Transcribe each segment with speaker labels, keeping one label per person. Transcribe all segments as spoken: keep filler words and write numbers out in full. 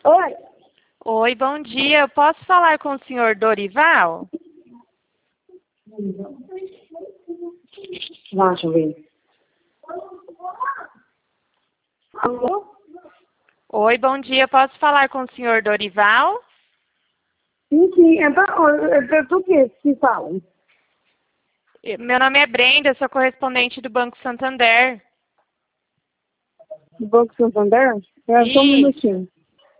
Speaker 1: Oi.
Speaker 2: Oi, bom dia. Eu posso falar com o senhor Dorival?
Speaker 1: Deixa eu ver. Alô?
Speaker 2: Oi, bom dia. Eu posso falar com o senhor Dorival?
Speaker 1: Sim, sim. É para do que se fala?
Speaker 2: Meu nome é Brenda, eu sou correspondente do Banco Santander.
Speaker 1: Do Banco Santander? É, só um
Speaker 2: Isso.
Speaker 1: minutinho.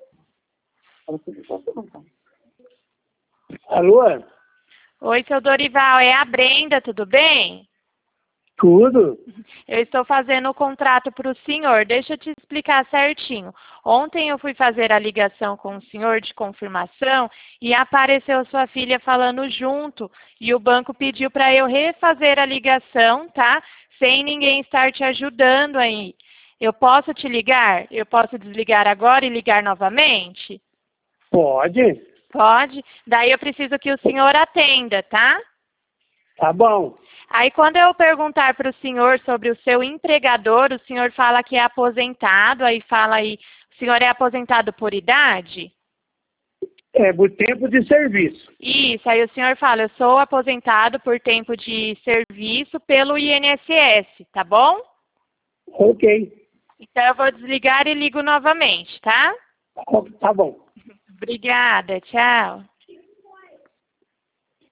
Speaker 1: Alô?
Speaker 2: Oi, seu Dorival. É a Brenda, tudo bem?
Speaker 1: Tudo?
Speaker 2: Eu estou fazendo o contrato para o senhor. Deixa eu te explicar certinho. Ontem eu fui fazer a ligação com o senhor de confirmação e apareceu sua filha falando junto. E o banco pediu para eu refazer a ligação, tá? Sem ninguém estar te ajudando aí. Eu posso te ligar? Eu posso desligar agora e ligar novamente?
Speaker 1: Pode.
Speaker 2: Pode? Daí eu preciso que o senhor atenda, tá?
Speaker 1: Tá bom.
Speaker 2: Aí, quando eu perguntar para o senhor sobre o seu empregador, o senhor fala que é aposentado, aí fala aí, o senhor é aposentado por idade?
Speaker 1: É por tempo de serviço.
Speaker 2: Isso, aí o senhor fala, eu sou aposentado por tempo de serviço pelo I N S S, tá bom?
Speaker 1: Ok.
Speaker 2: Então, eu vou desligar e ligo novamente, tá?
Speaker 1: Tá bom.
Speaker 2: Obrigada, tchau.